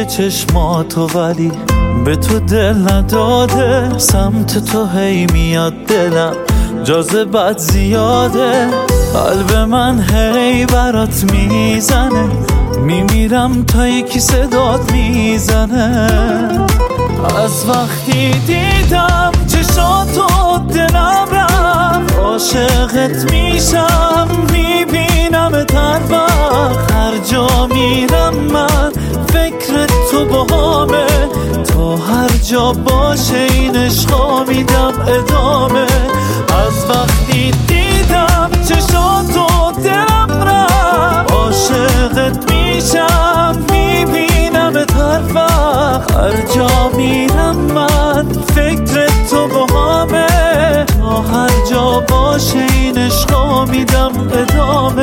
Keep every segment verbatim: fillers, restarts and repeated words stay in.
چشماتو ولی به تو دل نداده، سمت تو هی میاد دلم جاذبت زیاده، قلب من هی برات میزنه، میمیرم تا یکی صدات میزنه. از وقتی دیدم چشاتو دلم رفت، عاشقت میشم میبینم هر وقت، هر جا میرم من فکر تو باهامه، تا هر جا باشه این عشقا میدم ادامه. از وقتی دیدم چشاتو دلم رفت، عاشقت میشم میبینم هر وقت، هر جا میرم من فکر تو باهامه، تا هر جا باشه این عشقا میدم ادامه.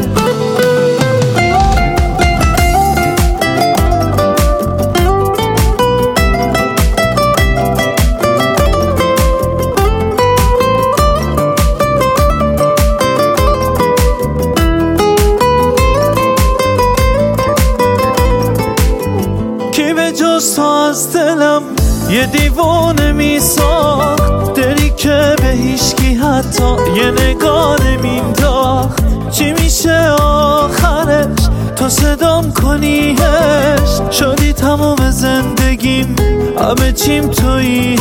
جز تو از دلم یه دیوانه میساخت، دلی که به هیچکی حتی یه نگاه نمینداخت. چی میشه آخرش تو صدام کنیش، شدی تمام زندگیم همه چیم توییش.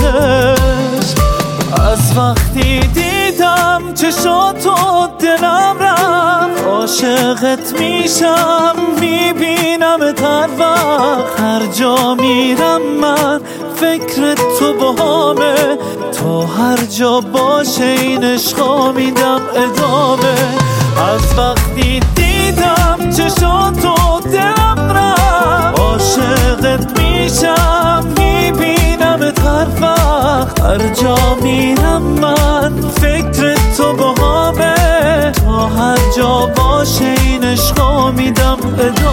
از وقتی دیدم چشاتو دلم رفت، عاشقت میشم میبینم هر وقت، هر جا میرم من فکر تو باهامه، تا هر جا باشه این عشقا میدم ادامه. از وقتی دیدم چشاتو دلم رفت، عاشقت میشم میبینم هر وقت، هر جا میرم من فکر تو باهامه، تا هر جا باشه این عشقا میدم ادامه.